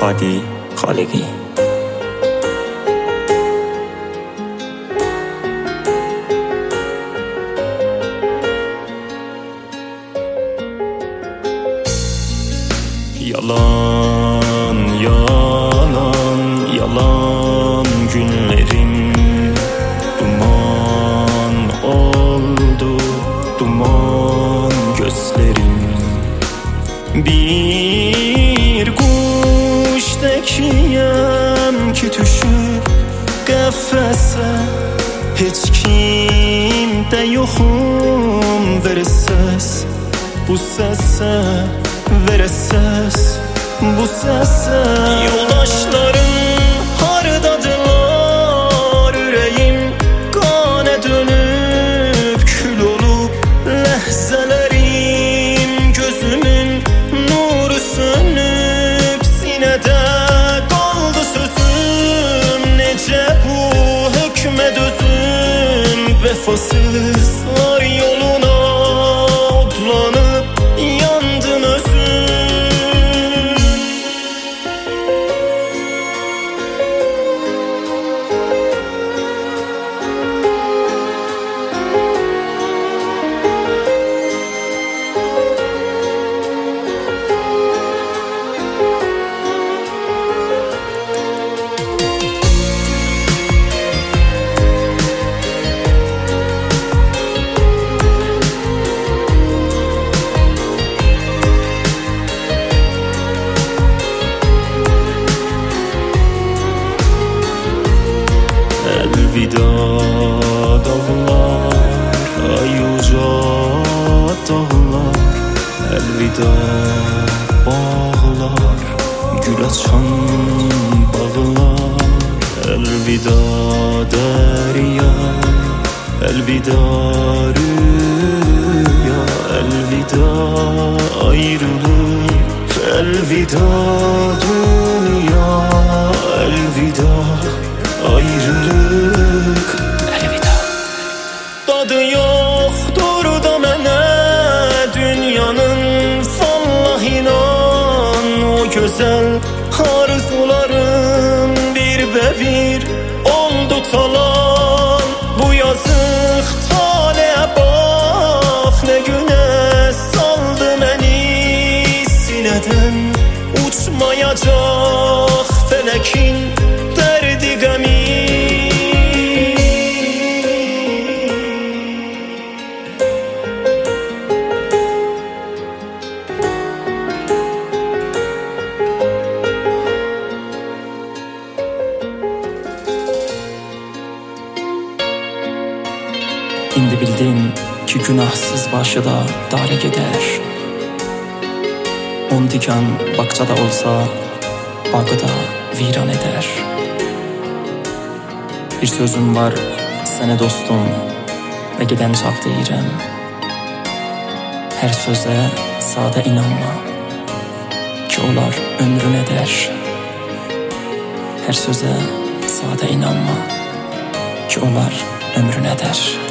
Hadi Xaliqi. Yalan, yalan, yalan günlerim duman oldu, duman gözlerim. Bir kuş tekiyem ki düşüp qəfəsə, heç kimdə yoxum, verə səs bu səsə, verə səs bu səsə. Yoldaşlarım hardadılar, ürəyim qana dönüb, kül olub ləhzələrim, gözümün nuru sönüb, sinədə qaldı sözüm, necə bu hökmə dözüm, vəfasızlar yoluna odlanıb yandım özüm. Elvida dağlar, ay uca dağlar, elvida bağlar, gül açan bağlar, elvida derya, elvida rüya, elvida ayrılık, elvida dünya, elvida ayrılık, elvida. Dadı yoxdur da mənə dünyanın, vallah inan, o gözəl arzularım bir oldu talan. Bu yazıq taleyə bax, nə günə saldı məni, sinədən uçmayacaq fələkin dərdi qəmi. İndi bildim ki günahsız başı da darə gedər. On dikan bağçada olsa, bağı da viran edər. Bir sözüm var sənə dostum və gedən çaq deyirəm. Hər sözə sadə inanma ki onlar ömrün edər. Hər sözə sadə inanma ki onlar ömrün edər.